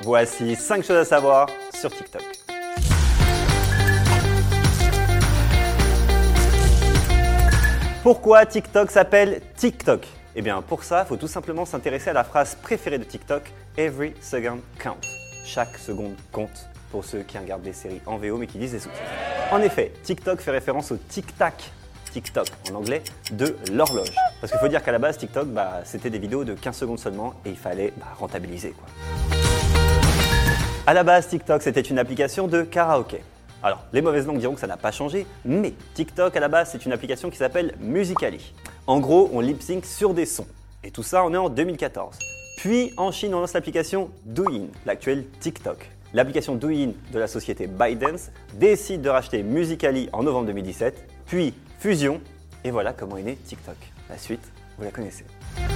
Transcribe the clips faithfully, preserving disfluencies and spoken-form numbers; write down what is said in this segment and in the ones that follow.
Voici cinq choses à savoir sur TikTok. Pourquoi TikTok s'appelle TikTok? Eh bien pour ça, il faut tout simplement s'intéresser à la phrase préférée de TikTok, « Every second count ». Chaque seconde compte pour ceux qui regardent des séries en V O mais qui lisent des sous-titres. En effet, TikTok fait référence au tic-tac, TikTok en anglais, de l'horloge. Parce qu'il faut dire qu'à la base, TikTok, bah, c'était des vidéos de quinze secondes seulement et il fallait bah, rentabiliser, quoi. À la base, TikTok, c'était une application de karaoké. Alors, les mauvaises langues diront que ça n'a pas changé, mais TikTok, à la base, c'est une application qui s'appelle Musical.ly. En gros, on lip-sync sur des sons. Et tout ça, on est en deux mille quatorze. Puis, en Chine, on lance l'application Douyin, l'actuelle TikTok. L'application Douyin de la société ByteDance décide de racheter Musical.ly en novembre deux mille dix-sept, puis fusion, et voilà comment est né TikTok. La suite, vous la connaissez.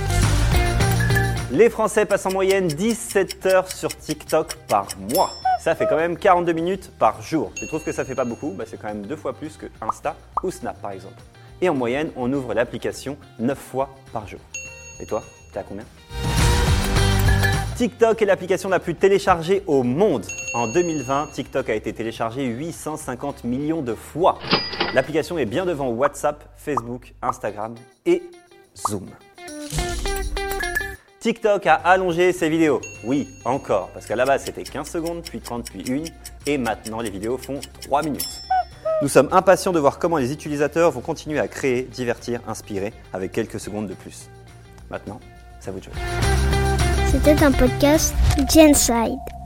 Les Français passent en moyenne dix-sept heures sur TikTok par mois. Ça fait quand même quarante-deux minutes par jour. Tu trouves que ça fait pas beaucoup? Bah, c'est quand même deux fois plus que Insta ou Snap par exemple. Et en moyenne, on ouvre l'application neuf fois par jour. Et toi, t'es à combien? TikTok est l'application la plus téléchargée au monde. En deux mille vingt, TikTok a été téléchargé huit cent cinquante millions de fois. L'application est bien devant WhatsApp, Facebook, Instagram et Zoom. TikTok a allongé ses vidéos. Oui, encore, parce qu'à la base c'était quinze secondes, puis trente, puis une, et maintenant les vidéos font trois minutes. Nous sommes impatients de voir comment les utilisateurs vont continuer à créer, divertir, inspirer avec quelques secondes de plus. Maintenant, c'est à vous de jouer. C'était un podcast Genside.